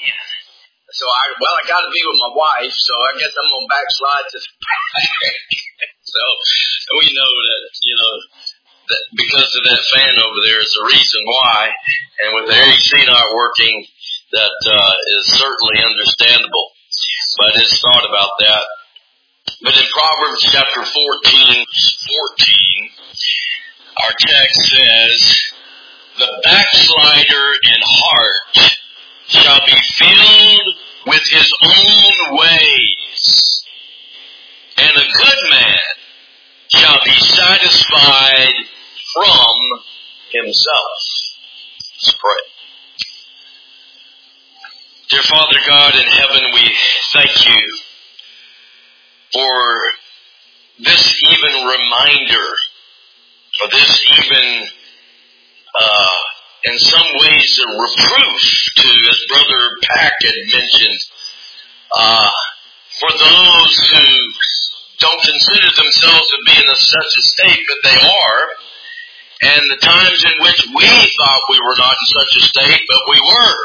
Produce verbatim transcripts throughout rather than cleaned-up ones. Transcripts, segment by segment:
So I, well, I got to be with my wife, so I guess I'm going to backslide to the back. So we know that, you know, that because of that fan over there is the reason why. And with the A C not working, that uh, is certainly understandable. But it's thought about that. But in Proverbs chapter fourteen, fourteen, our text says, the backslider in heart shall be filled with his own ways, and a good man shall be satisfied from himself. Let's pray. Dear Father God in heaven, we thank you for this even reminder, or this even, uh, in some ways, a reproof to, as Brother Pack had mentioned, uh, for those who don't consider themselves to be in a such a state, but they are, and the times in which we thought we were not in such a state, but we were.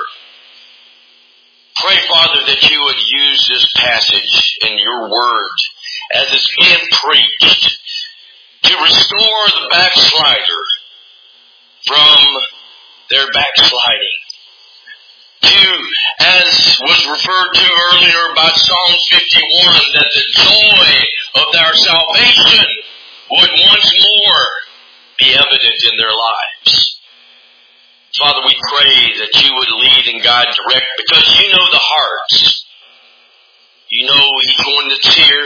Pray, Father, that you would use this passage in your word as it's being preached to restore the backslider from their backsliding. To, as was referred to earlier by Psalm fifty-one, that the joy of their salvation would once more be evident in their lives. Father, we pray that you would lead and guide direct, because you know the hearts. You know each one that's here.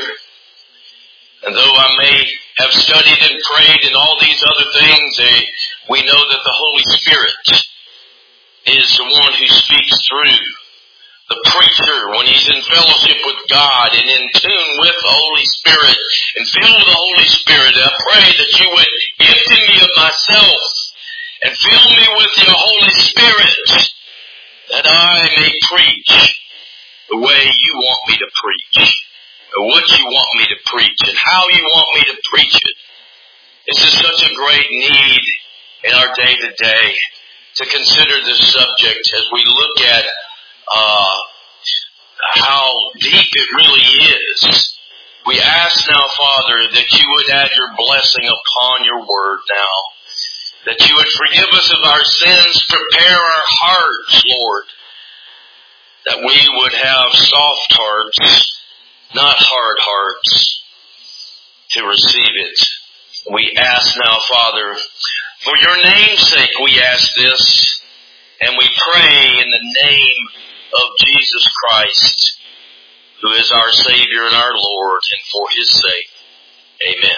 And though I may have studied and prayed and all these other things, eh, we know that the Holy Spirit is the one who speaks through the preacher when he's in fellowship with God and in tune with the Holy Spirit and filled with the Holy Spirit. And I pray that you would empty me of myself and fill me with your Holy Spirit, that I may preach the way you want me to preach, or what you want me to preach, and how you want me to preach it. This is such a great need in our day-to-day to consider this subject as we look at uh, how deep it really is. We ask now, Father, that you would add your blessing upon your word now, that you would forgive us of our sins, prepare our hearts, Lord, that we would have soft hearts, not hard hearts, to receive it. We ask now, Father, for your name's sake we ask this, and we pray in the name of Jesus Christ, who is our Savior and our Lord, and for his sake, amen.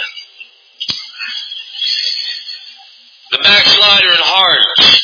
The backslider in heart.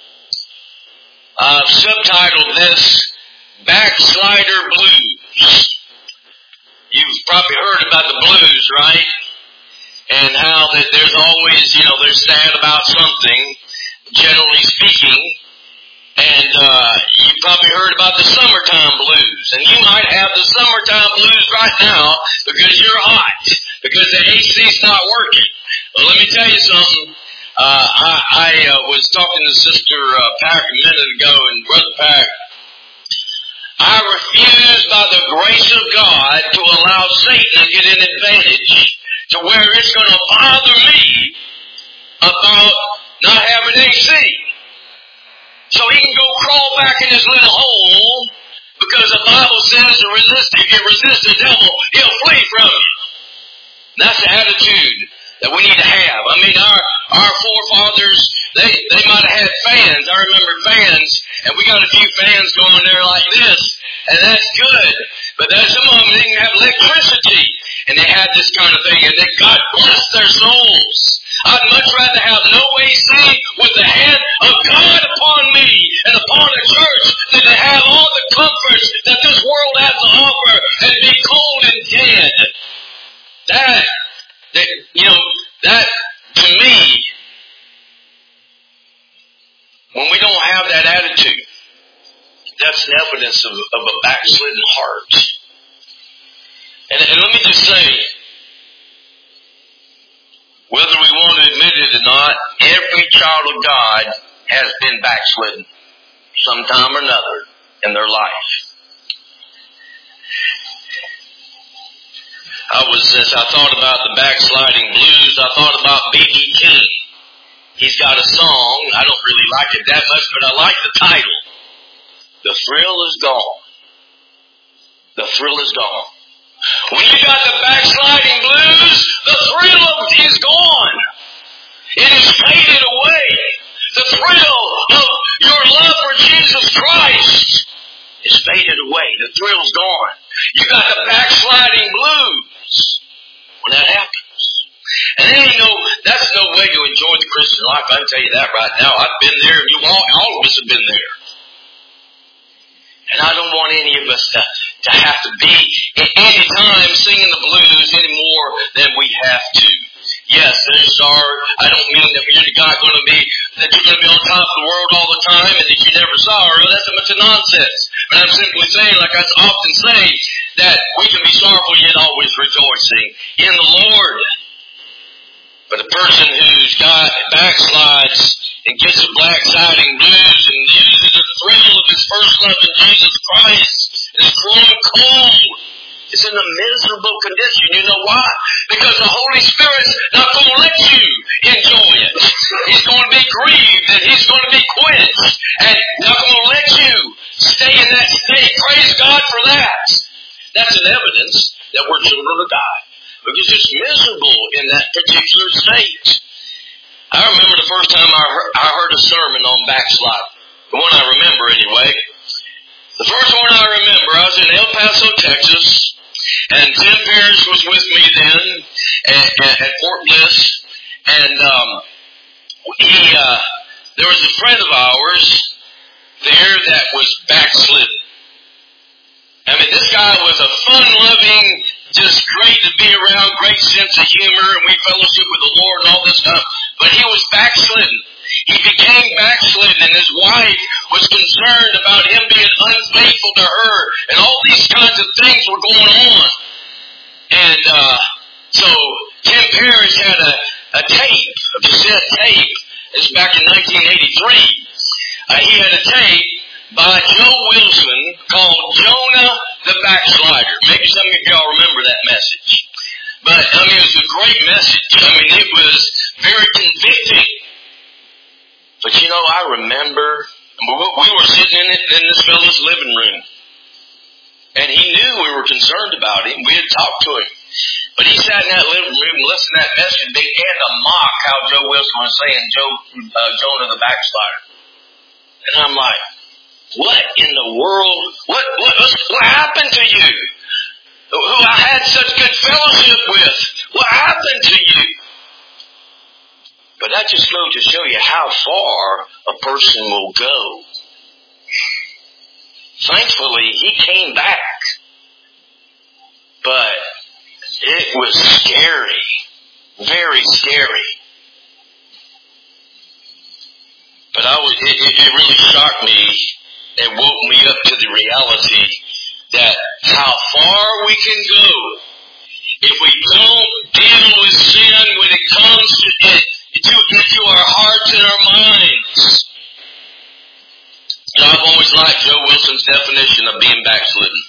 I've subtitled this, Backslider Blues. You've probably heard about the blues, right? And how that there's always, you know, they're sad about something, generally speaking. And uh you probably heard about the summertime blues. And you might have the summertime blues right now because you're hot, because the A C's not working. Well, let me tell you something. Uh, I, I uh, was talking to Sister uh, Pack a minute ago, and Brother Pack, I refuse by the grace of God to allow Satan to get an advantage to where it's going to bother me about not having A C. So he can go crawl back in his little hole, because the Bible says to resist, if you resist the devil, he'll flee from you. That's the attitude that we need to have. I mean, our our forefathers, they they might have had fans. I remember fans, and we got a few fans going there like this, and that's good. But there's some of them that didn't have electricity, and they had this kind of thing, and they, God bless their souls. I'd much rather have no A C with the hand of God upon me and upon the church than to have all the comforts that this world has to offer and be cold and dead. That, that you know, that, to me, when we don't have that attitude, that's an evidence of, of a backslidden heart. And, and let me just say, whether we want to admit it or not, every child of God has been backslidden sometime or another. in their life. I was, as I thought about the backsliding blues, I thought about B B King. He's got a song. I don't really like it that much, but I like the title. The thrill is gone. The thrill is gone. When you got the backsliding blues, the thrill of it is gone. It is faded away. The thrill of your love for Jesus Christ is faded away. The thrill's gone. You got the backsliding blues when that happens. And there ain't no, that's no way to enjoy the Christian life. I can tell you that right now. I've been there, and you all, all of us have been there. And I don't want any of us to, to have to be at any time singing the blues any more than we have to. Yes, there's sorrow. I don't mean that you're not going to be, that you're going to be on top of the world all the time and that you never sorrow. That's a bunch of nonsense. But I'm simply saying, like I often say, that we can be sorrowful yet always rejoicing in the Lord. But a person who's got backslides and gets the backsliding blues and loses the thrill of his first love in Jesus Christ and is growing cold, is in a miserable condition. You know why? Because the Holy Spirit's not going to let you enjoy it. He's going to be grieved and he's going to be quenched and not going to let you stay in that state. Praise God for that. That's an evidence that we're children of God. Because it's miserable in that particular state. I remember the first time I heard, I heard a sermon on backsliding. The one I remember anyway. The first one I remember, I was in El Paso, Texas, and Tim Parrish was with me then at, at, at Fort Bliss, and um, he, uh, there was a friend of ours there that was backslidden. I mean, this guy was a fun-loving, just great to be around, great sense of humor, and we fellowship with the Lord and all this stuff. But he was backslidden. He became backslidden, and his wife was concerned about him being unfaithful to her, and all these kinds of things were going on. And uh, so Tim Parrish had a, a tape, a cassette tape. This was back in nineteen eighty-three. Uh, he had a tape by Joe Wilson called Jonah the Backslider. Maybe some of y'all remember that message. But, I mean, it was a great message. I mean, it was very convicting. But, you know, I remember, we were sitting in, it, in this fellow's living room. And he knew we were concerned about him. We had talked to him. But he sat in that living room and listened to that message and began to mock how Joe Wilson was saying Joe, uh, Jonah the Backslider. And I'm like, what in the world? What, what what happened to you? Who I had such good fellowship with. What happened to you? But that just goes to show you how far a person will go. Thankfully, he came back. But it was scary. Very scary. But I was, it, it really shocked me. It woke me up to the reality that how far we can go if we don't deal with sin when it comes to it, to, into our hearts and our minds. And I've always liked Joe Wilson's definition of being backslidden.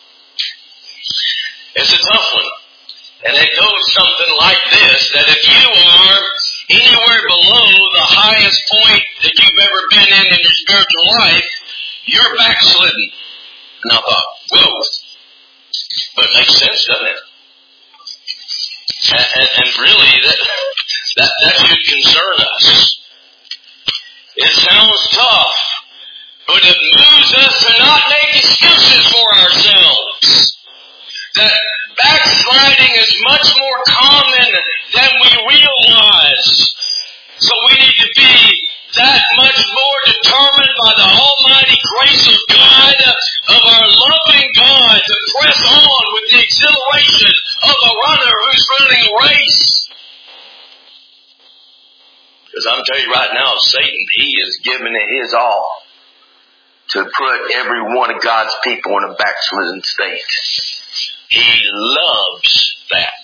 It's a tough one. And it goes something like this, that if you are anywhere below the highest point that you've ever been in in your spiritual life, you're backslidden. And I thought, whoa. But it makes sense, doesn't it? And, and, and really, that, that, that should concern us. It sounds tough, but it moves us to not make excuses for ourselves. That backsliding is much more common than we realize. So we need to be that much more determined by the almighty grace of God, of our loving God, to press on with the exhilaration of a runner who's running a race. Because I'm telling you right now, Satan, he is giving it his all to put every one of God's people in a backslidden state. He loves that.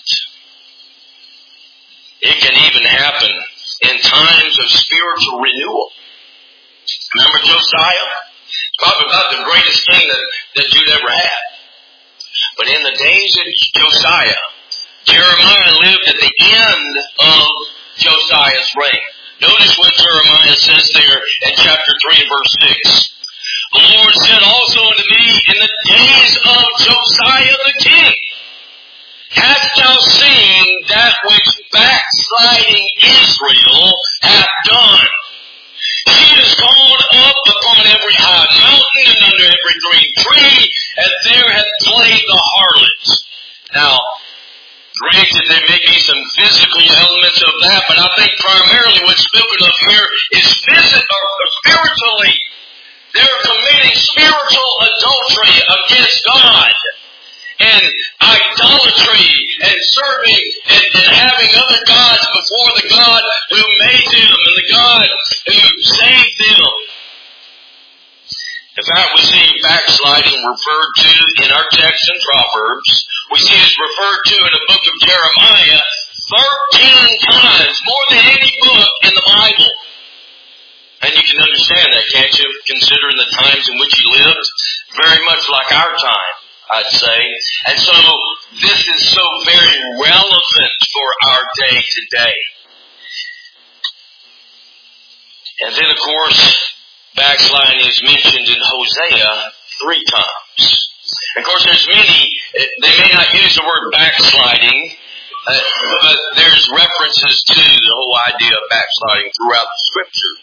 It can even happen in times of spiritual renewal. Remember Josiah? Probably about the greatest king that, that you'd ever had. But in the days of Josiah, Jeremiah lived at the end of Josiah's reign. Notice what Jeremiah says there in chapter three and verse six. The Lord said also unto me, in the days of Josiah the king, hast thou seen that which backsliding Israel hath done? She is gone up upon every high mountain and under every green tree, and there hath played the harlot. Now, granted, there may be some physical elements of that, but I think primarily what's spoken of here is physical or spiritually. They're committing spiritual adultery against God, and idolatry, and serving and, and having other gods before the God who made them and the God who saved them. In fact, we see backsliding referred to in our text in Proverbs. We see it's referred to in the book of Jeremiah thirteen times, more than any book in the Bible. And you can understand that, can't you? Considering the times in which he lived, very much like our time, I'd say. And so, this is so very relevant for our day today. And then, of course, backsliding is mentioned in Hosea three times. Of course, there's many, they may not use the word backsliding, uh, but there's references to the whole idea of backsliding throughout the Scriptures.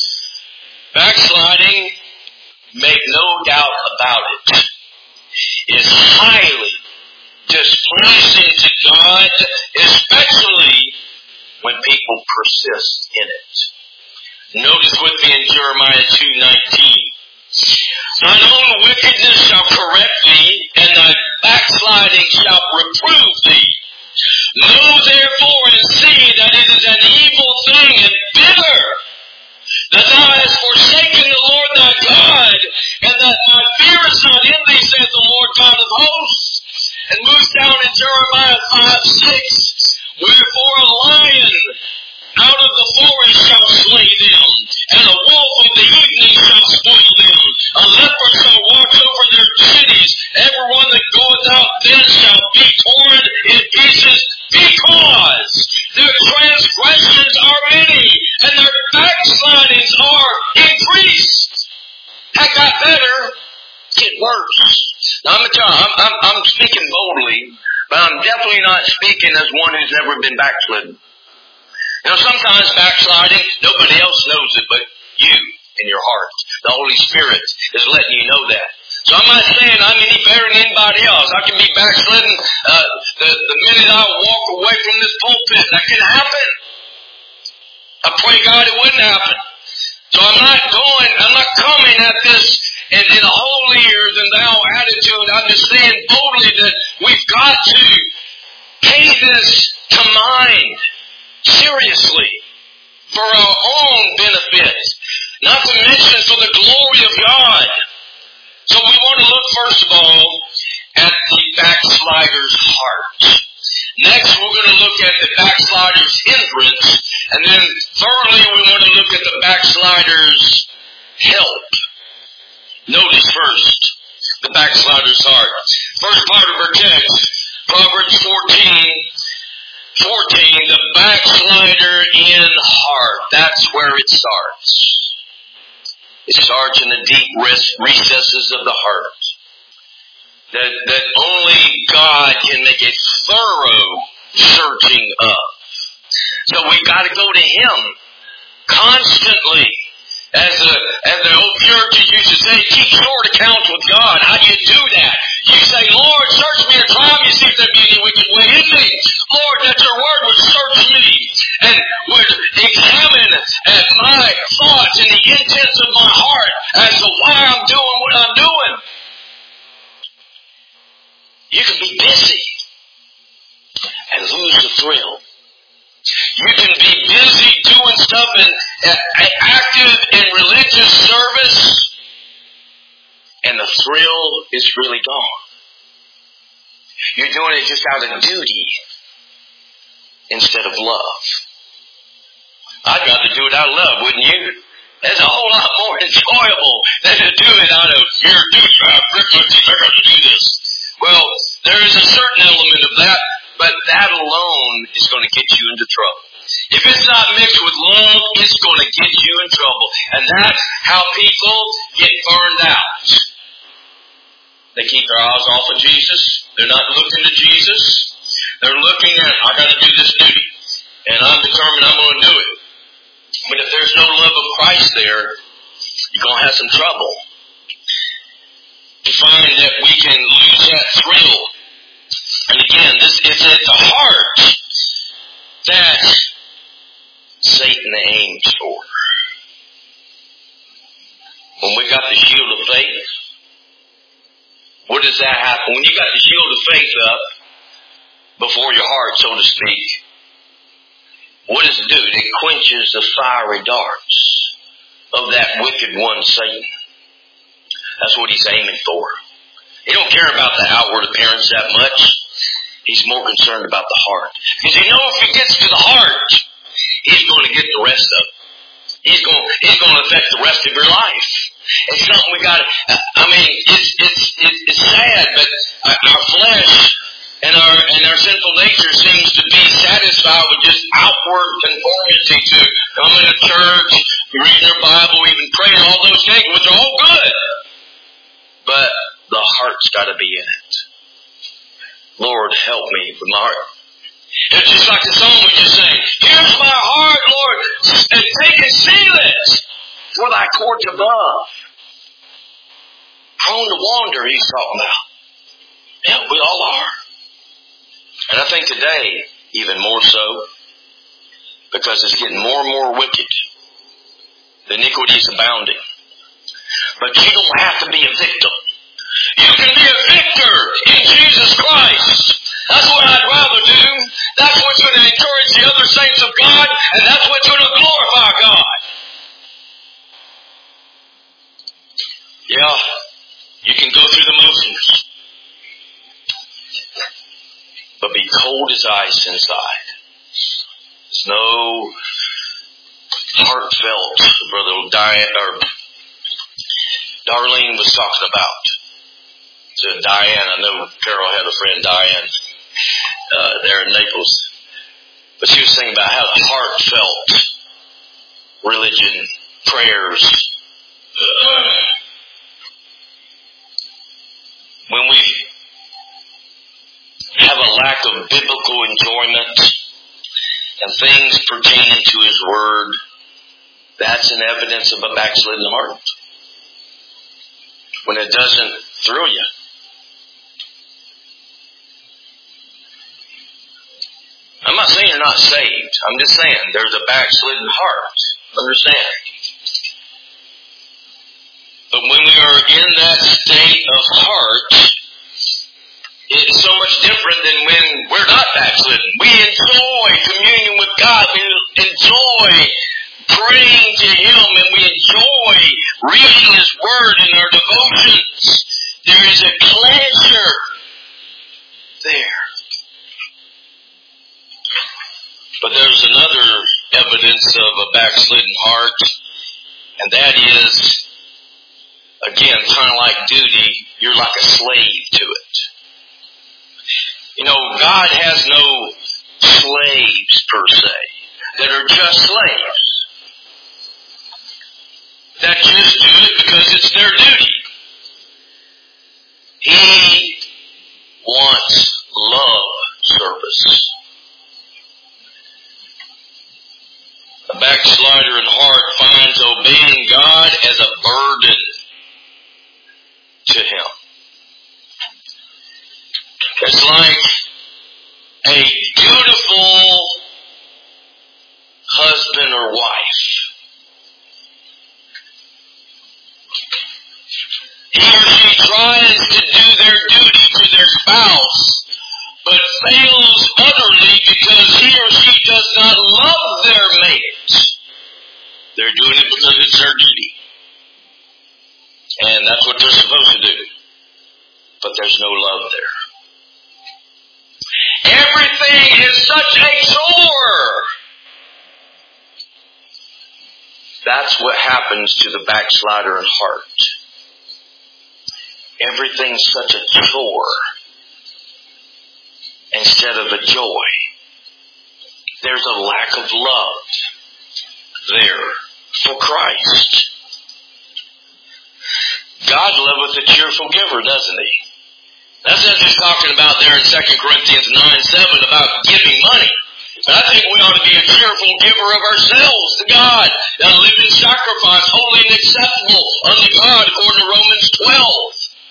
Backsliding, make no doubt about it, is highly displeasing to God, especially when people persist in it. Notice with me in Jeremiah two nineteen. Thine own wickedness shall correct thee, and thy backsliding shall reprove thee. Know therefore and see that it is an evil thing and bitter, that thou hast forsaken the Lord thy God, and that my fear is not in thee, saith the Lord God of hosts. And moves down in Jeremiah five six, wherefore a lion out of the forest shall slay them, and a wolf of the evening shall spoil them. A leopard shall watch over their cities. Every one that goeth out then shall be torn in pieces, because their transgressions are many, and their backslidings are increased. That got better, get worse. Now I'm, I'm, I'm, I'm speaking boldly, but I'm definitely not speaking as one who's never been backslidden. You know, sometimes backsliding, nobody else knows it but you in your heart. The Holy Spirit is letting you know that. So I'm not saying I'm any better than anybody else. I can be backslidden uh, the, the minute I walk away from this pulpit. That can happen. I pray God it wouldn't happen. So I'm not going, I'm not coming at this in, in a holier than thou attitude. I'm just saying boldly that we've got to pay this to mind seriously for our own benefit, not to mention for the glory of God. So we want to look first of all at the backslider's heart. Next we're going to look at the backslider's hindrance, and then thirdly we want to look at the backslider's help. Notice first the backslider's heart. First part of our text, Proverbs fourteen fourteen, the backslider in heart. That's where it starts. It starts in the deep recesses of the heart. That, that only God can make a thorough searching of. So we've got to go to Him constantly. As the, as the old Puritans used to say, keep short accounts with God. How do you do that? You say, Lord, search me and try me, see if there be any wicked way in me. Lord, that your word would search me and would examine at my thoughts and the intents of my heart as to why I'm doing what I'm doing. You can be busy and lose the thrill. You can be busy doing stuff and uh, active in religious service, and the thrill is really gone. You're doing it just out of duty instead of love. I'd rather do it out of love, wouldn't you? It's a whole lot more enjoyable than to do it out of, here, do that, I got to do this. Well, there is a certain element of that, but that alone is going to get you into trouble. If it's not mixed with love, it's going to get you in trouble. And that's how people get burned out. They keep their eyes off of Jesus. They're not looking to Jesus. They're looking at, I got to do this duty. And I'm determined I'm going to do it. But if there's no love of Christ there, you're going to have some trouble. You find that we can lose that thrill. And again, this is at the heart that Satan aims for. When we got the shield of faith, what does that happen? When you got the shield of faith up before your heart, so to speak, what does it do? It quenches the fiery darts of that wicked one, Satan. That's what he's aiming for. He don't care about the outward appearance that much. He's more concerned about the heart. Because he knows if he gets to the heart, he's going to get the rest of it. He's going, he's going to affect the rest of your life. It's something we got to, I mean, it's, it's, it's, it's sad, but our flesh and our, and our sinful nature seems to be satisfied with just outward conformity to coming to church, reading their Bible, even praying, all those things, which are all good. But the heart's got to be in it. Lord, help me with my heart. It's just like the song we just sang. Here's my heart, Lord, and take and seal it for thy courts above. Prone to wander, he's talking about. Yeah, we all are. And I think today, even more so, because it's getting more and more wicked. The iniquity is abounding. But you don't have to be a victim. You can be a victor in Jesus Christ. That's what I'd rather do. That's what's going to encourage the other saints of God, and that's what's going to glorify God. Yeah, you can go through the motions, but be cold as ice inside. There's no heartfelt, Brother Diane, or Darlene was talking about. To Diane, I know Carol had a friend, Diane, uh, there in Naples. But she was thinking about how the heartfelt religion, prayers, when we have a lack of biblical enjoyment and things pertaining to His Word, that's an evidence of a backslidden heart. When it doesn't thrill you. I'm not saying you're not saved. I'm just saying there's a backslidden heart. Understand? But when we are in that state of heart, it's so much different than when we're not backslidden. We enjoy communion with God. We enjoy praying to Him, and we enjoy reading His Word in our devotions. There is a pleasure there. But there's another evidence of a backslidden heart, and that is, again, kind of like duty, you're like a slave to it. You know, God has no slaves, per se, that are just slaves. That just do it because it's their duty. He wants love service. A backslider in heart finds obeying God as a burden to him. It's like a beautiful husband or wife. He or she tries to do their duty to their spouse, but fails utterly because he or she does not love their mate. They're doing it because it's their duty. And that's what they're supposed to do. But there's no love there. Everything is such a chore. That's what happens to the backslider in heart. Everything's such a chore instead of a joy. There's a lack of love there for Christ. God loveth a cheerful giver, doesn't He? That's what He's talking about there in Second Corinthians nine seven about giving money. And I think we ought to be a cheerful giver of ourselves to God, a living sacrifice, holy and acceptable unto God, according to Romans twelve.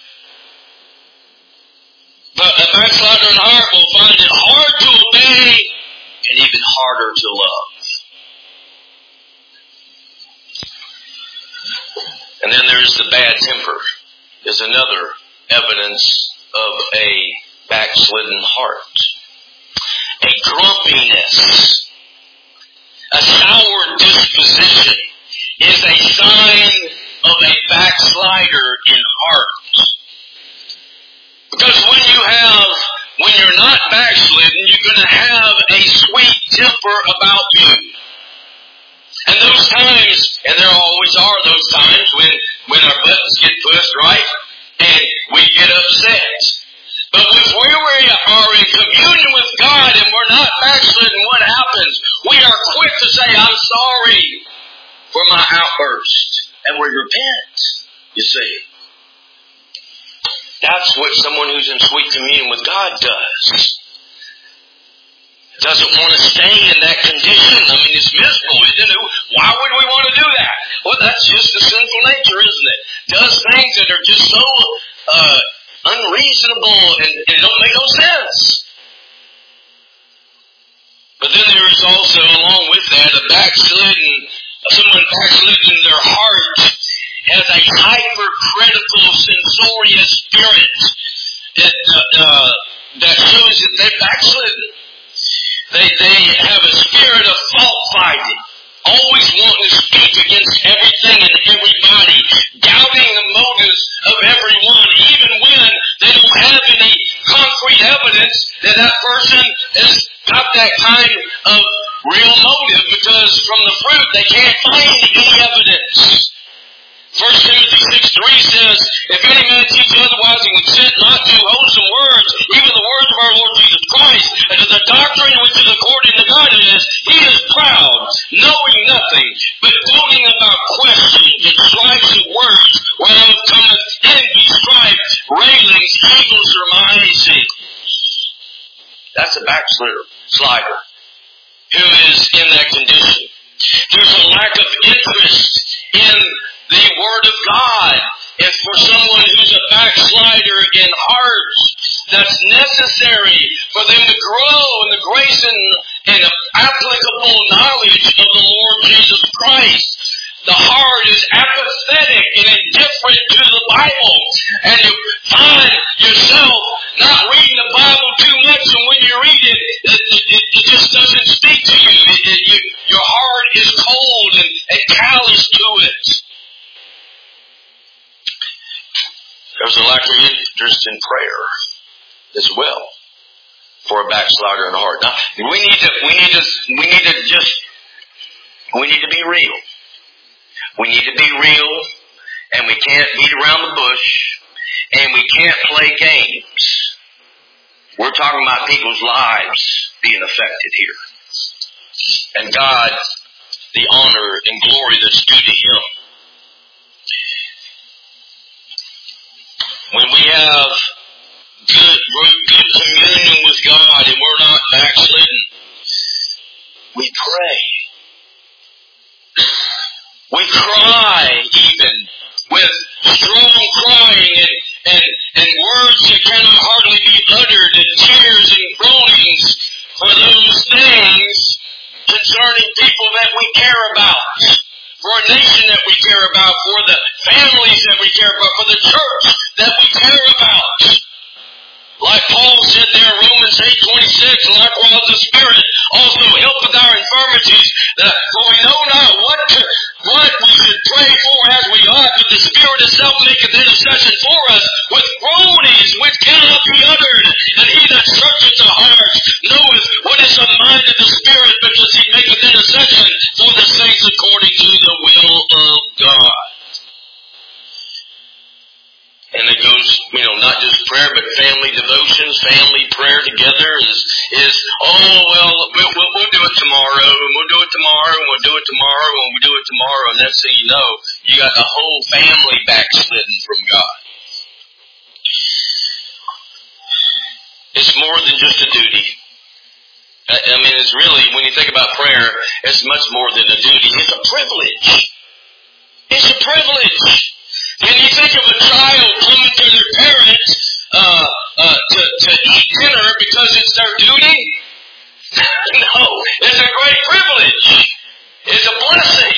But a backslider in heart will find it hard to obey and even harder to love. And then there's the bad temper, is another evidence of a backslidden heart. A grumpiness, a sour disposition is a sign of a backslider in heart. Because when you have, when you're not backslidden, you're going to have a sweet temper about you. And those times, and there always are those times when, when our buttons get pushed, right? And we get upset. But if we are in communion with God and we're not backslidden, what happens? We are quick to say, I'm sorry for my outburst. And we repent, you see. That's what someone who's in sweet communion with God does. Doesn't want to stay in that condition. I mean, it's miserable, isn't it? Why would we want to do that? Well, that's just the sinful nature, isn't it? Does things that are just so uh, unreasonable and, and don't make no sense. But then there is also, along with that, a backslidden, someone backslidden in their heart has a hypercritical censorious spirit that, uh, uh, that shows that they're backslidden. They, they have a spirit of fault finding, always wanting to speak against everything and everybody, doubting the motives of everyone, even when they don't have any concrete evidence that that person has got that kind of real motive, because from the fruit they can't find any evidence. First Timothy six three says, if any man teach otherwise and consent not to wholesome words, even the words of our Lord Jesus Christ, and to the doctrine which is according to godliness, he is proud, knowing nothing, but gloating about questions and strifes of words, whereof cometh envy, strife, railings, evil surmising. That's a backslider, slider, who is in that condition. There's a lack of interest in the Word of God. And for someone who's a backslider in heart, that's necessary for them to grow in the grace and, and applicable knowledge of the Lord Jesus Christ. The heart is apathetic and indifferent to the Bible. And you find yourself not reading the Bible too much, and when you read it, it, it, it just doesn't speak to you. It, it, you. Your heart is cold and, and callous to it. There's a lack of interest in prayer as well for a backslider in the heart. Now, we need to, we need to, we need to just, we need to be real. We need to be real, and we can't beat around the bush, and we can't play games. We're talking about people's lives being affected here. And God, the honor and glory that's due to Him. When we have good, good communion with God and we're not backslidden, we pray. We cry even with strong crying and, and, and words that cannot hardly be uttered, and tears and groanings for those things concerning people that we care about, for a nation that we care about, for the families that we care about, for the church that we care about. Like Paul said there in Romans eight twenty-six, likewise the Spirit also helpeth our infirmities, that, for we know not what to, what we should pray for as we ought, but the Spirit itself maketh intercession for us with groanings which cannot be uttered. And he that searcheth the hearts knoweth what is the mind of the Spirit, because he maketh intercession for the saints according to the will prayer, but family devotions, family prayer together is, is oh, well, we'll, we'll, we'll do it tomorrow, and we'll do it tomorrow, and we'll do it tomorrow, and we'll do it tomorrow, and next thing you know, you got the whole family backslidden from God. It's more than just a duty. I mean, it's really, when you think about prayer, it's much more than a duty. It's a privilege. It's a privilege. When you think of a child coming to their parents uh, uh, to, to eat dinner because it's their duty, no, it's a great privilege. It's a blessing.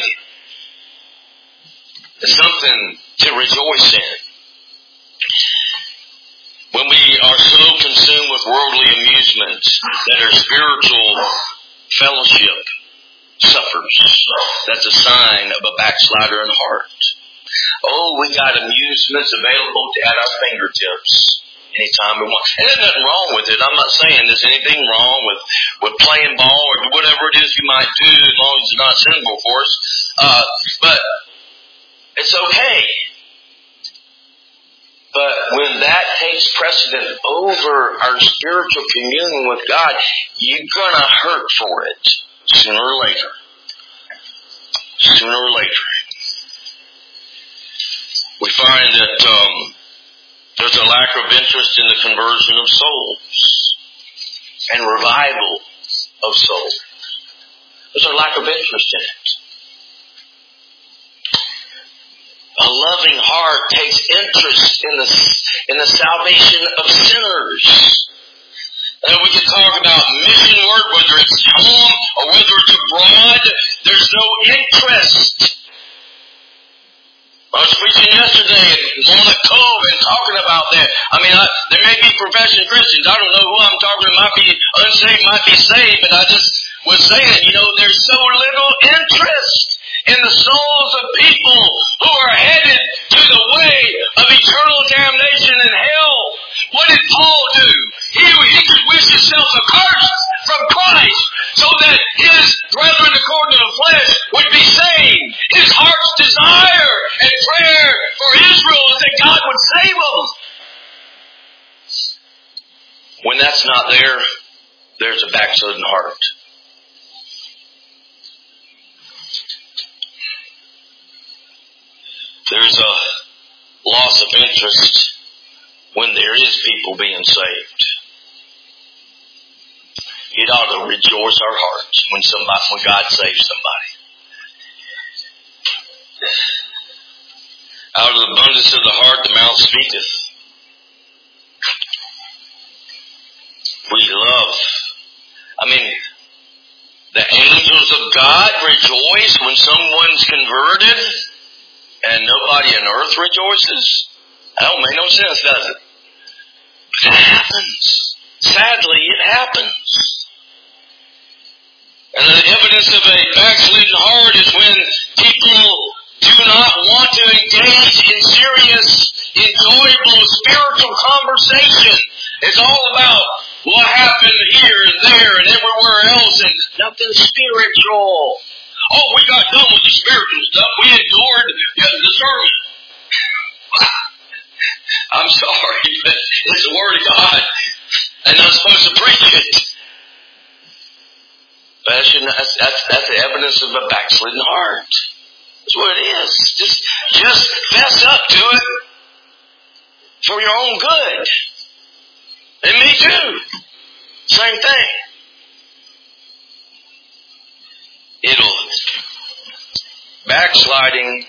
It's something to rejoice in. When we are so consumed with worldly amusements that our spiritual fellowship suffers, that's a sign of a backslider in heart. Oh, we got amusements available at our fingertips anytime we want. And there's nothing wrong with it. I'm not saying there's anything wrong with, with playing ball or whatever it is you might do as long as it's not sinful for us. Uh, but it's okay. But when that takes precedent over our spiritual communion with God, you're going to hurt for it sooner or later. Sooner or later. We find that um, there's a lack of interest in the conversion of souls and revival of souls. There's a lack of interest in it. A loving heart takes interest in the in the salvation of sinners. And we can talk about mission work, whether it's home or whether it's abroad. There's no interest. I was preaching yesterday at Walnut Cove and talking about that. I mean, I, there may be professing Christians. I don't know who I'm talking to. Might be unsaved, might be saved. But I just was saying, you know, there's so little interest in the souls of people who are headed to the way of eternal damnation in hell. What did Paul do? He, he could wish himself accursed from Christ so that his brethren according to the flesh would be saved. His heart's desire and prayer for Israel is that God would save them. When that's not there, there's a backslidden heart. There's a loss of interest when there is people being saved. It ought to rejoice our hearts when somebody, when God saves somebody. Out of the abundance of the heart, the mouth speaketh. We love. I mean, the angels of God rejoice when someone's converted. And nobody on earth rejoices? That don't make no sense, does it? But it happens. Sadly, it happens. And the evidence of a backslidden heart is when people do not want to engage in serious, enjoyable, spiritual conversation. It's all about what happened here and there and everywhere else and nothing spiritual. Oh, we got done with the spiritual stuff. We endured the sermon. I'm sorry, but it's the Word of God, and I'm supposed to preach it. But that's, that's, that's the evidence of a backslidden heart. That's what it is. Just, just fess up to it for your own good. And me too. Same thing. It'll backsliding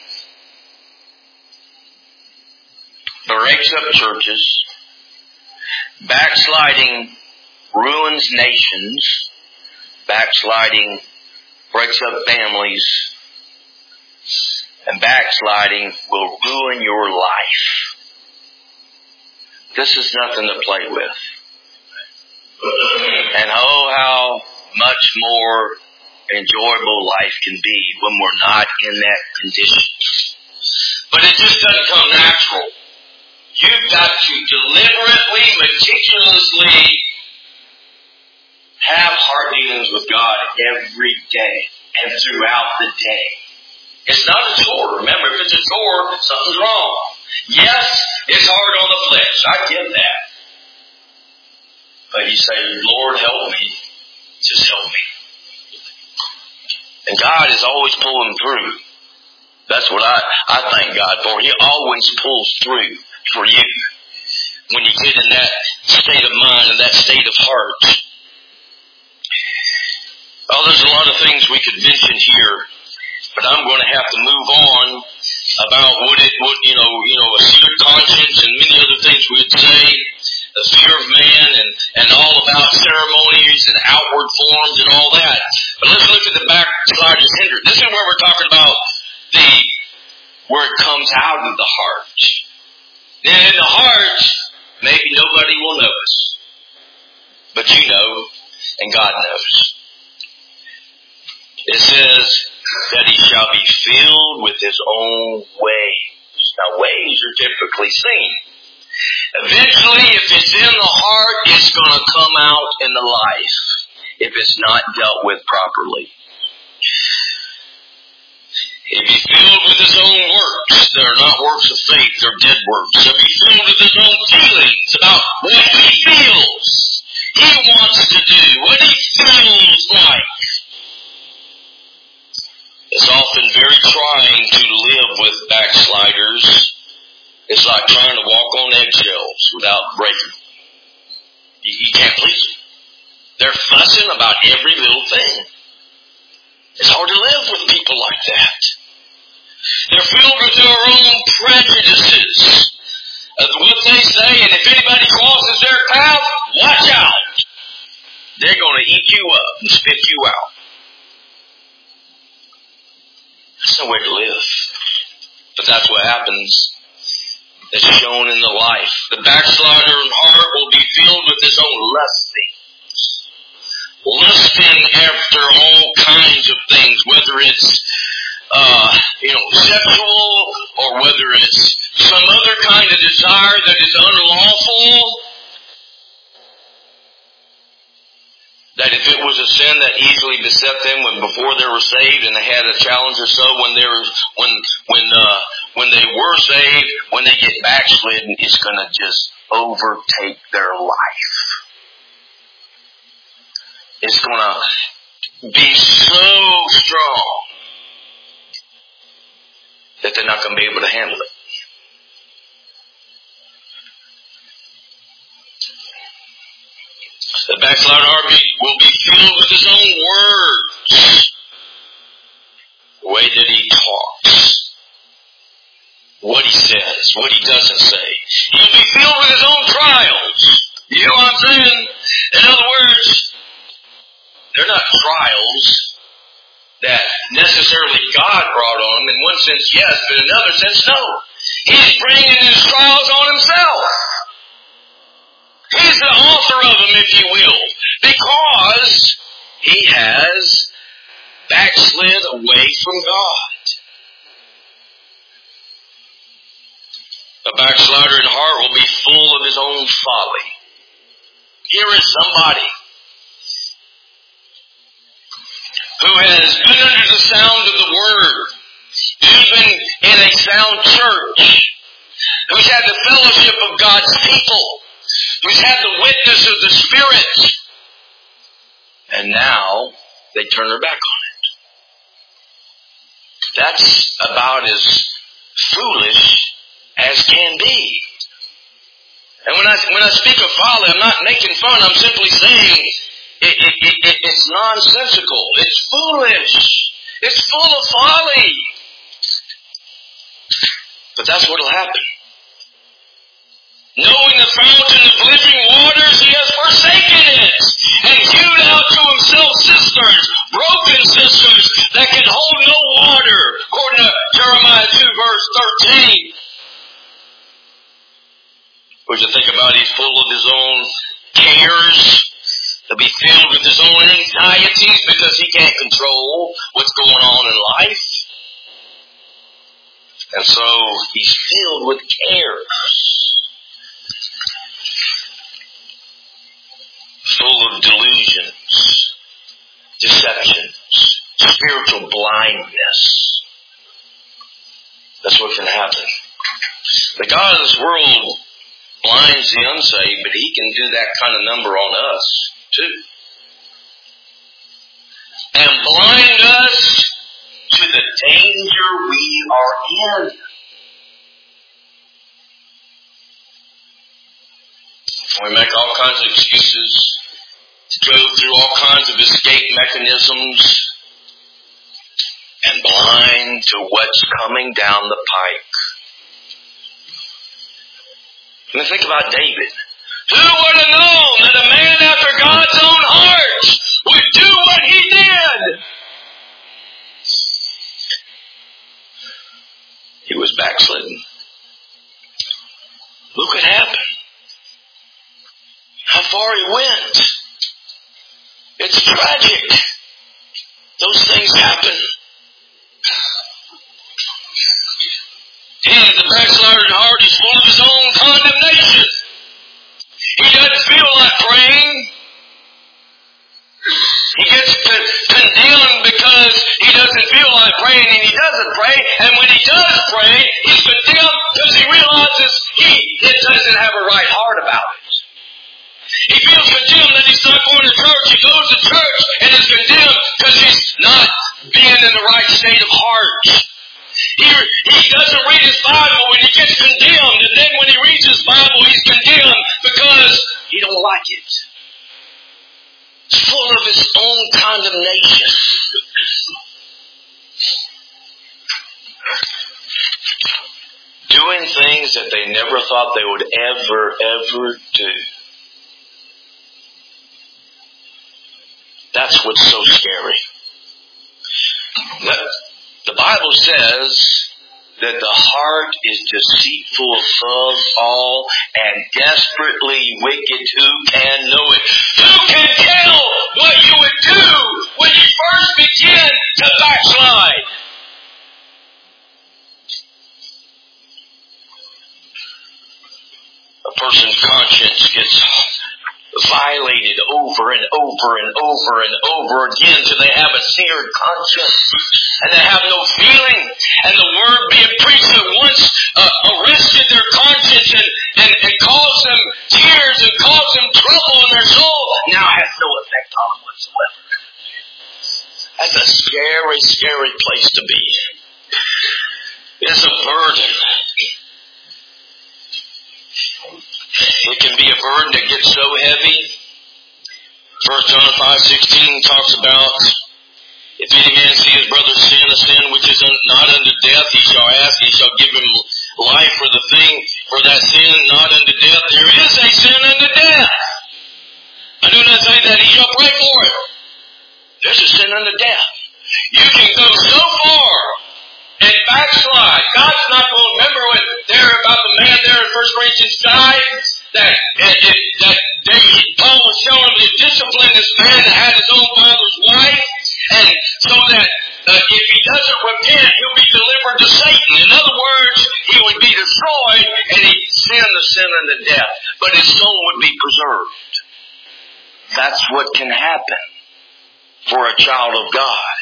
breaks up churches. Backsliding ruins nations. Backsliding breaks up families. And backsliding will ruin your life. This is nothing to play with. And oh, how much more enjoyable life can be when we're not in that condition. But it just doesn't come natural. You've got to deliberately, meticulously have heart dealings with God every day and throughout the day. It's not a chore. Remember, if it's a chore, something's wrong. Yes, it's hard on the flesh. I get that. But you say, Lord, help me. Just help me. And God is always pulling through. That's what I, I thank God for. He always pulls through for you. When you get in that state of mind and that state of heart. Oh, there's a lot of things we could mention here. But I'm going to have to move on about what it would, you know, you know, a seared conscience and many other things we would say. The fear of man and, and all about ceremonies and outward forms and all that. But let's look at the backslider's hindrance. This is where we're talking about the, where it comes out of the heart. And in the heart, maybe nobody will notice. But you know, and God knows. It says that he shall be filled with his own ways. Now, ways are typically seen. Eventually, if it's in the heart, it's going to come out in the life if it's not dealt with properly. He'll be filled with his own works. They're not works of faith, they're dead works. He'll be filled with his own feelings about what he feels he wants to do, what he feels like. It's often very trying to live with backsliders. It's like trying to walk on eggshells without breaking. You, you can't please them. They're fussing about every little thing. It's hard to live with people like that. They're filled with their own prejudices of what they say, and if anybody crosses their path, watch out. They're going to eat you up and spit you out. That's no way to live. But that's what happens. It's shown in the life. The backslider in heart will be filled with his own lusting. Lusting after all kinds of things, whether it's, uh, you know, sexual or whether it's some other kind of desire that is unlawful. That if it was a sin that easily beset them when before they were saved, and they had a challenge or so when they were when when uh, when they were saved, when they get backslidden, it's going to just overtake their life. It's going to be so strong that they're not going to be able to handle it. The backslider will be filled with his own words. The way that he talks. What he says. What he doesn't say. He'll be filled with his own trials. You know what I'm saying? In other words, they're not trials that necessarily God brought on them. In one sense, yes, but in another sense, no. He's bringing his trials on himself. He's the author of them, if you will, because he has backslid away from God. A backslider in heart will be full of his own folly. Here is somebody who has been under the sound of the Word, even in a sound church, who's had the fellowship of God's people, who's had the witness of the Spirit, and now they turn their back on it. That's about as foolish as can be. And when I when I speak of folly, I'm not making fun. I'm simply saying it, it, it, it, it's nonsensical. It's foolish. It's full of folly. But that's what will happen. Knowing the fountain of living waters, he has forsaken it, and hewed out to himself cisterns, broken cisterns that can hold no water, according to Jeremiah two, verse thirteen. What you think about? He's full of his own cares. He'll be filled with his own anxieties because he can't control what's going on in life. And so he's filled with cares. Full of delusions, deceptions, spiritual blindness. That's what can happen. The God of this world blinds the unsaved, but He can do that kind of number on us, too. And blind us to the danger we are in. We make all kinds of excuses, go through all kinds of escape mechanisms, and blind to what's coming down the pike. I mean, think about David. Who would have known that a man after God's own heart would do what he did? He was backslidden. Look what happened. How far he went. It's tragic. Those things happen. He, the backslider's heart, is full of his own condemnation. He doesn't feel like praying. He gets con- condemned because he doesn't feel like praying, and he doesn't pray. And when he does pray, he's condemned because he realizes he it doesn't have a right heart about it. He feels condemned that he's not going to church. He goes to church and is condemned because he's not being in the right state of heart. He, he doesn't read his Bible and he gets condemned. And then when he reads his Bible, he's condemned because he don't like it. It's full of his own condemnation. Doing things that they never thought they would ever, ever do. That's what's so scary. The Bible says that the heart is deceitful above all and desperately wicked. Who can know it? Who can tell what you would do when you first begin to backslide? A person's conscience gets violated over and over and over and over again till they have a seared conscience and they have no feeling, and the word being preached that once uh, arrested their conscience and, and, and caused them tears and caused them trouble in their soul now has no effect on them whatsoever. That's a scary, scary place to be. It's a burden. It can be a burden that gets so heavy. First John five sixteen talks about, if any man see his brother sin, a sin which is not unto death, he shall ask, he shall give him life for the thing, for that sin not unto death. There is a sin unto death. I do not say that he shall pray for it. There's a sin unto death. You can go so far and backslide. God's not going to remember what there about the man there in First Corinthians five that it, it, that they, Paul was showing him to discipline this man that had his own father's wife, and so that uh, if he doesn't repent, he'll be delivered to Satan. In other words, he would be destroyed and he'd sin the sin unto death, but his soul would be preserved. That's what can happen for a child of God.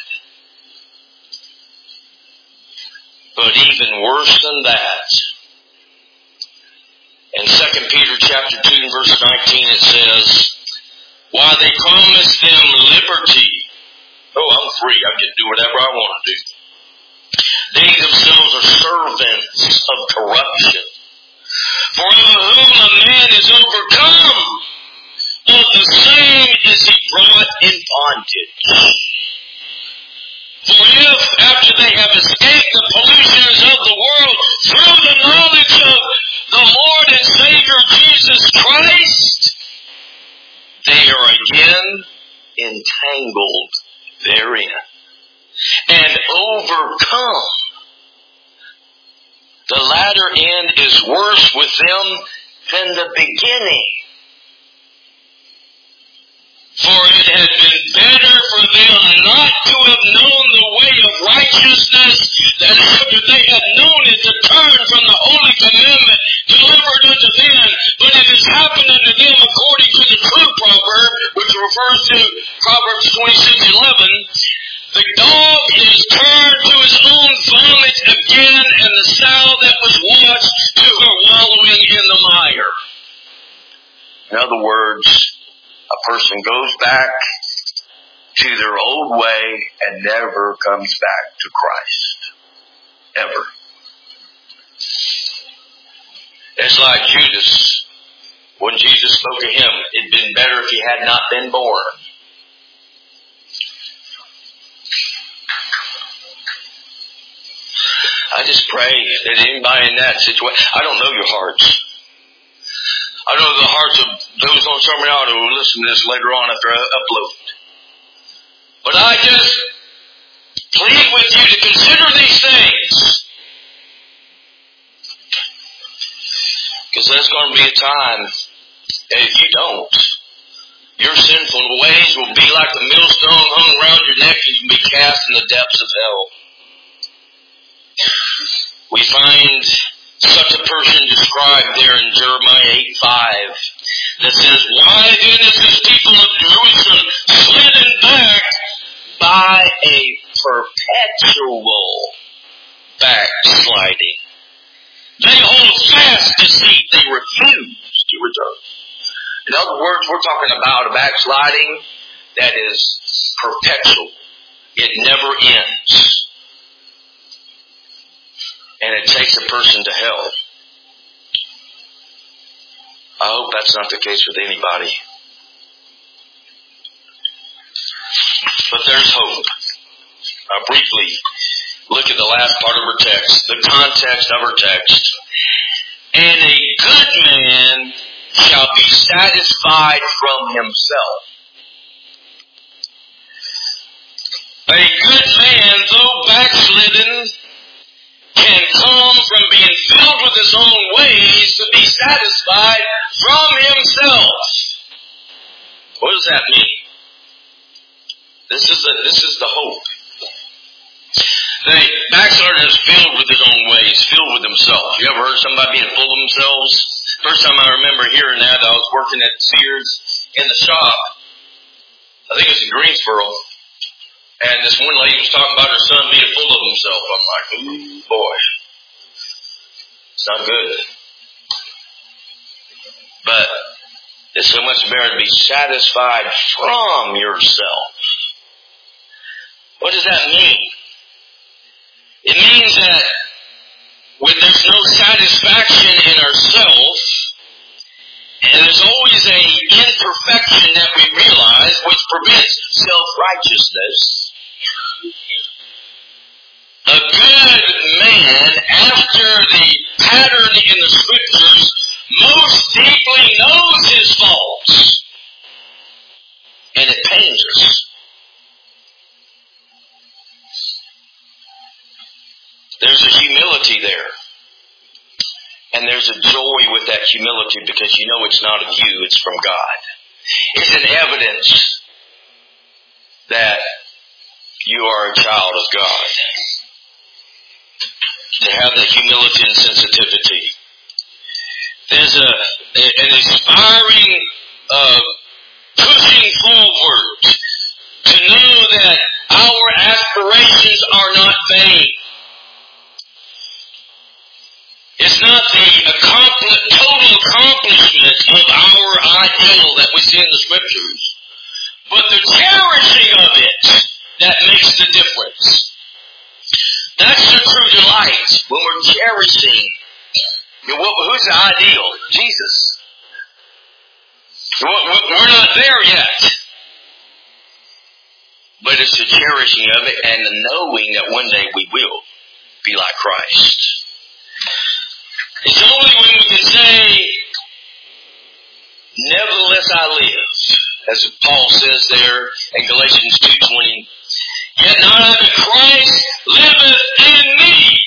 But even worse than that, in Second Peter chapter two and verse nineteen it says, while they promise them liberty, oh, I'm free, I can do whatever I want to do. They themselves are servants of corruption. For of whom a man is overcome, of the same is he brought in bondage. For if, after they have escaped the pollutions of the world through the knowledge of the Lord and Savior Jesus Christ, they are again entangled therein and overcome, the latter end is worse with them than the beginning. For it had been better for them not to have known the way of righteousness than after they had known it to turn from the holy commandment delivered unto them. But it has happened unto them according to the true proverb, which refers to Proverbs twenty-six eleven. The dog is turned to his own vomit again, and the sow that was washed to her In other words, a person goes back to their old way and never comes back to Christ. Ever. It's like Judas. When Jesus spoke to him, it'd been better if he had not been born. I just pray that anybody in that situation, I don't know your hearts. I know the hearts of those on Sermon Auto who will listen to this later on after I upload it. But I just plead with you to consider these things. Because there's going to be a time, and if you don't, your sinful ways will be like the millstone hung around your neck and you'll be cast in the depths of hell. We find such a person described there in Jeremiah eight five that says, "Why then is this people of Jerusalem slidden back by a perpetual backsliding? They hold fast deceit, they refuse to return." In other words, we're talking about a backsliding that is perpetual. It never ends. And it takes a person to hell. I hope that's not the case with anybody. But there's hope. I'll briefly look at the last part of her text, the context of her text. "And a good man shall be satisfied from himself." A good man, though backslidden, can come from being filled with his own ways to be satisfied from himself. What does that mean? This is the, this is the hope. The backslider is filled with his own ways, filled with himself. You ever heard somebody being full of themselves? First time I remember hearing that, I was working at Sears in the shop. I think it was in Greensboro. And this one lady was talking about her son being full of himself. I'm like, ooh, boy. It's not good. But it's so much better to be satisfied from yourself. What does that mean? It means that when there's no satisfaction in ourselves, and there's always an imperfection that we realize which prevents self-righteousness. A good man, after the pattern in the Scriptures, most deeply knows his faults. And it pains us. There's a humility there. And there's a joy with that humility because you know it's not of you, it's from God. It's an evidence that you are a child of God. To have that humility and sensitivity. There's a an inspiring uh, pushing forward to know that our aspirations are not vain. It's not the accompli- total accomplishment of our ideal that we see in the Scriptures, but the cherishing of it that makes the difference. That's the true delight when we're cherishing. You know, who's the ideal? Jesus. We're not there yet. But it's the cherishing of it and the knowing that one day we will be like Christ. It's only when we can say, "Nevertheless I live," as Paul says there in Galatians two twenty, "Yet not I, but Christ liveth in me."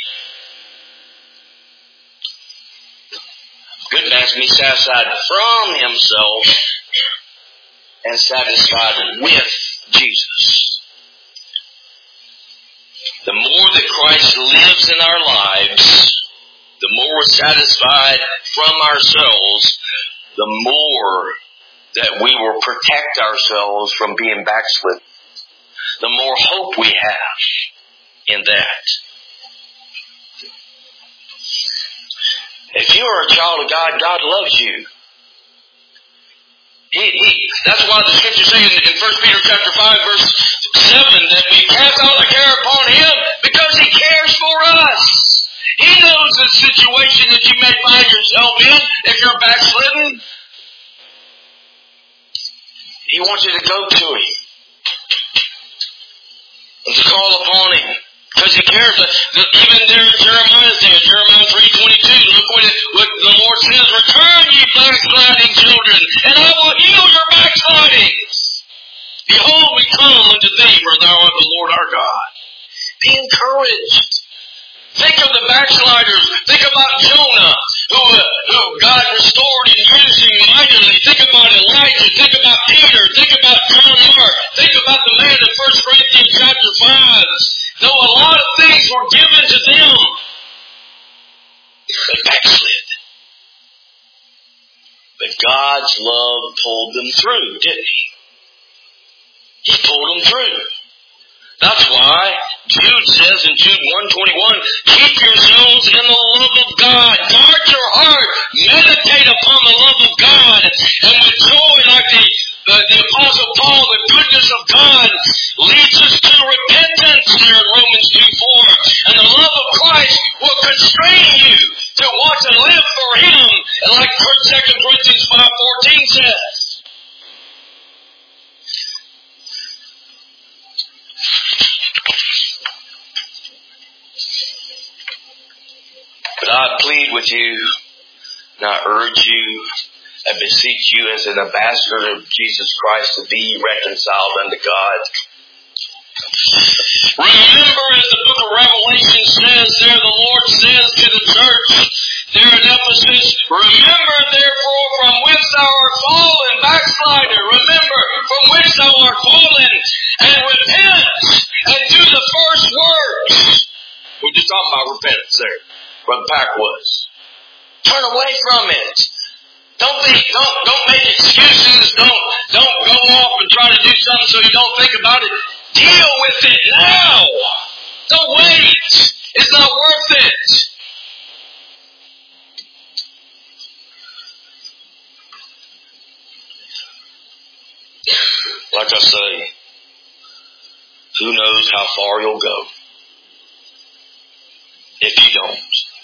Good man can be satisfied from himself and satisfied with Jesus. The more that Christ lives in our lives, the more we're satisfied from ourselves, the more that we will protect ourselves from being backslid. The more hope we have in that. If you are a child of God, God loves you. He, he, that's why the scriptures say in, in First Peter chapter five, verse seven, that we cast all our care upon Him because He cares for us. He knows the situation that you may find yourself in if you're backslidden. He wants you to go to Him and to call upon Him. Because He cares. Even there in Jeremiah's day, Jeremiah three twenty-two, look what, it, what the Lord says, return ye backsliding children, and I will heal your backslidings. Behold, we come unto thee, for thou art the Lord our God. Be encouraged. Think of the backsliders. Think about Jonah, who, uh, who God restored and used him mightily. Think about Elijah. Think about Peter. Think about John Mark. Think about the man in First Corinthians chapter five. Though a lot of things were given to them, they backslid. But God's love pulled them through, didn't He? He pulled them through. That's why Jude says in Jude one twenty-one, keep yourselves in the love of God. Guard your heart. Meditate upon the love of God. And with joy, like the, the, the Apostle Paul, the goodness of God leads us to repentance there in Romans two four. And the love of Christ will constrain you to want to live for Him. And like Second Corinthians five fourteen says. But I plead with you, and I urge you, and beseech you as an ambassador of Jesus Christ to be reconciled unto God. Remember, as the book of Revelation says there, the Lord says to the church there in Ephesus, remember therefore from whence thou art fallen, backslider, remember from whence thou art fallen, and repent, and do the first works. We're just talking about repentance there. Brother Pack was. Turn away from it. Don't be, don't, don't make excuses. Don't, don't go off and try to do something so you don't think about it. Deal with it now. Don't wait. It's not worth it. Like I say, who knows how far you'll go if you don't.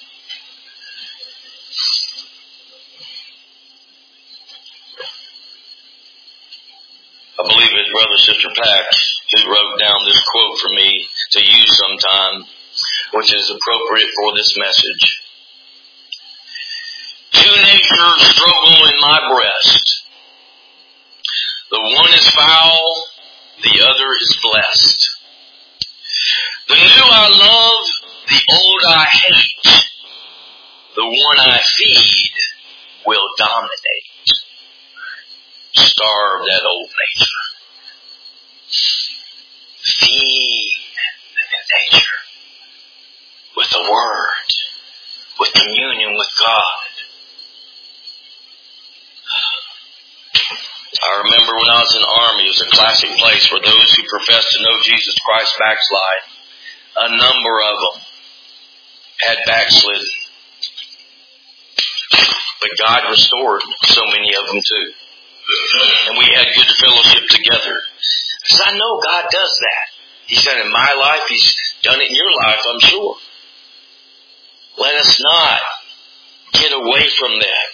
I believe it's Brother Sister Pack who wrote down this quote for me to use sometime, which is appropriate for this message. Two natures struggle in my breast. The one is foul, the other is blessed. The new I love, the old I hate. The one I feed will dominate. Starve that old nature. Feed the new nature with the Word, with communion with God. I remember when I was in the Army, it was a classic place where those who professed to know Jesus Christ backslide. A number of them had backslidden. But God restored so many of them too. And we had good fellowship together. Because I know God does that. He's done it in my life. He's done it in your life, I'm sure. Let us not get away from that.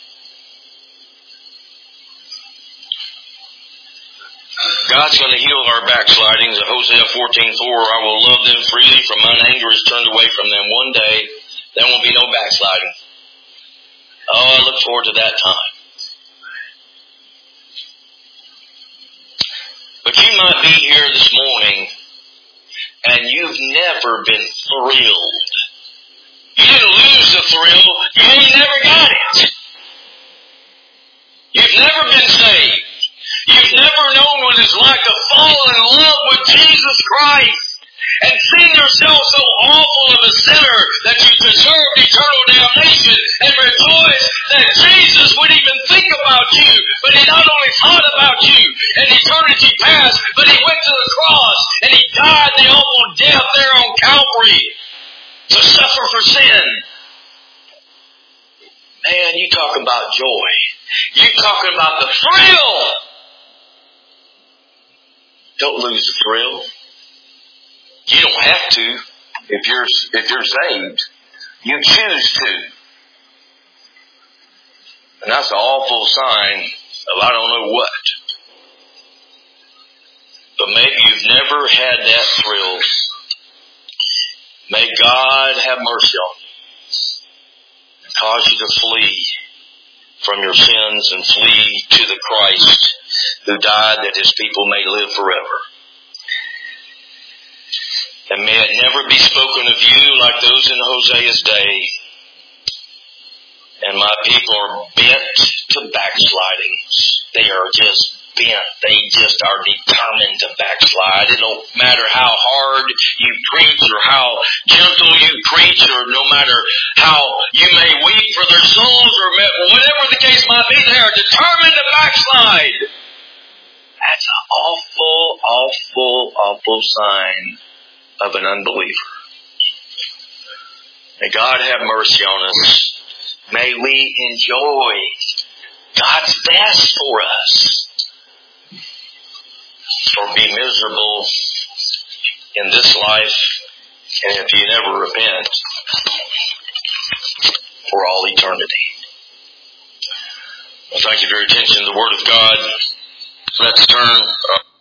God's going to heal our backslidings. In Hosea fourteen four, I will love them freely, for mine anger is turned away from them. One day, there won't be no backsliding. Oh, I look forward to that time. But you might be here this morning, and you've never been thrilled. You didn't lose the thrill. You ain't never got it. You've never been saved. You've never known what it's like to fall in love with Jesus Christ and seen yourself so awful of a sinner that you deserved eternal damnation, and rejoice that Jesus would even think about you. But He not only thought about you in eternity past, but He went to the cross and He died the awful death there on Calvary to suffer for sin. Man, you talk about joy. You're talking about the thrill. Don't lose the thrill. You don't have to if you're if you're saved. You choose to. And that's an awful sign of I don't know what. But maybe you've never had that thrill. May God have mercy on you and cause you to flee from your sins and flee to the Christ who died that his people may live forever. And may it never be spoken of you like those in Hosea's day. And my people are bent to backsliding. They are just bent. They just are determined to backslide. It don't matter how hard you preach or how gentle you preach or no matter how you may weep for their souls or whatever the case might be, they are determined to backslide. That's an awful, awful, awful sign of an unbeliever. May God have mercy on us. May we enjoy God's best for us, or be miserable in this life, and if you never repent, for all eternity. Well, thank you for your attention to the Word of God. Let's turn. Uh,